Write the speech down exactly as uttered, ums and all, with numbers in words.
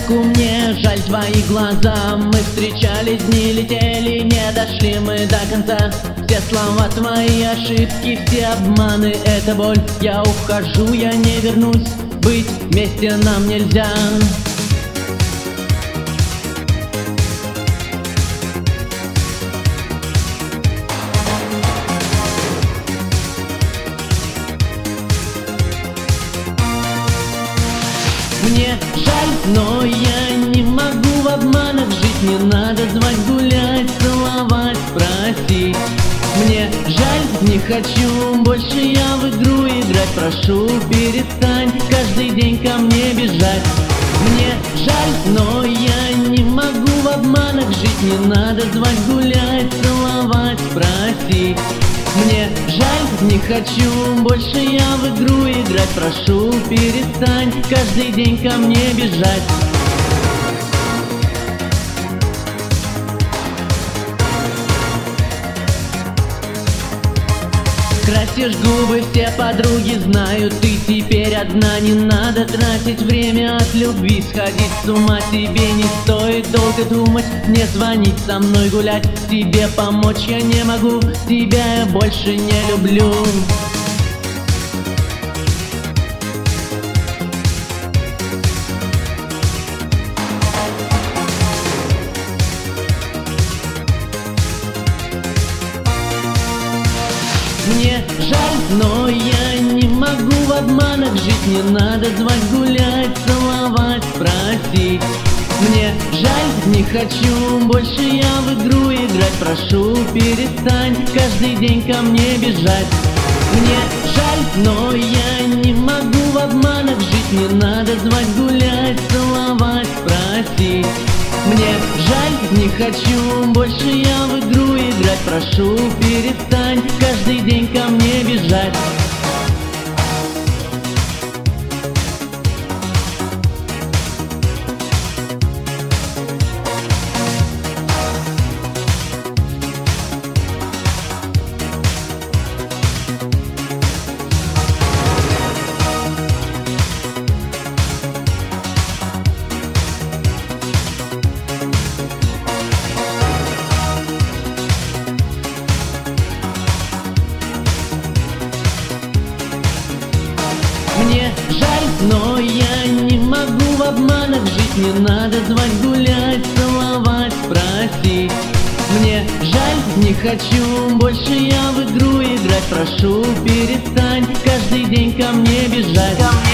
улыбку, мне жаль твои глаза. Мы встречались, дни летели, не дошли мы до конца. Все слова твои ошибки, все обманы, это боль. Я ухожу, я не вернусь, быть вместе нам нельзя. Мне жаль, но я не могу в обманах жить. Не надо звать, гулять, целовать, просить. Мне жаль, не хочу больше я в игру играть. Прошу, перестань каждый день ко мне бежать. Мне жаль, но я не могу в обманах жить. Не надо звать, гулять, целовать, просить. Мне жаль, не хочу больше я в игру играть. Прошу, перестань каждый день ко мне бежать. Красишь губы, все подруги знают, ты теперь одна. Не надо тратить время от любви, сходить с ума тебе не стоит. Долго думать, не звонить, со мной гулять, тебе помочь я не могу. Тебя я больше не люблю. Мне жаль, но я не могу в обманах жить. Не надо звать, гулять, целовать, просить. Мне жаль, не хочу больше я в игру играть. Прошу, перестань каждый день ко мне бежать. Мне жаль, но я не могу в обманах жить. Не надо звать, гулять, целовать, просить. Мне жаль, не хочу больше я в игру играть. Прошу, перестань каждый день ко мне бежать. Мне жаль, но я не могу в обманах жить. Не надо звать, гулять, целовать, просить. Мне жаль, не хочу больше я в игру играть. Прошу, перестань каждый день ко мне бежать.